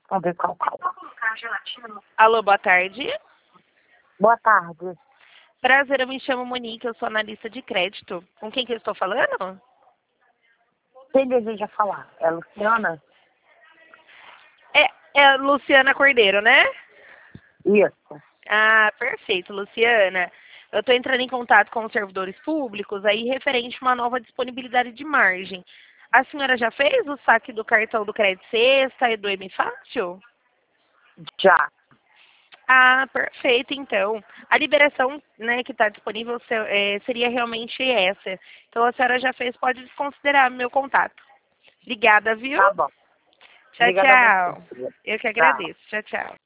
Vamos ver qual. Alô, boa tarde. Boa tarde. Prazer, eu me chamo Monique, eu sou analista de crédito. Com quem que eu estou falando? Quem deseja falar? É a Luciana? É a Luciana Cordeiro, né? Isso. Ah, perfeito, Luciana. Eu estou entrando em contato com os servidores públicos aí referente a uma nova disponibilidade de margem. A senhora já fez o saque do cartão do Crédito Sexta e do M Fácil? Já. Ah, perfeito, então. A liberação, né, que está disponível seria realmente essa. Então, a senhora já fez, pode desconsiderar meu contato. Obrigada, viu? Tá bom. Tchau, Obrigada a você. tchau. Eu que Tchau. agradeço. Tchau, tchau.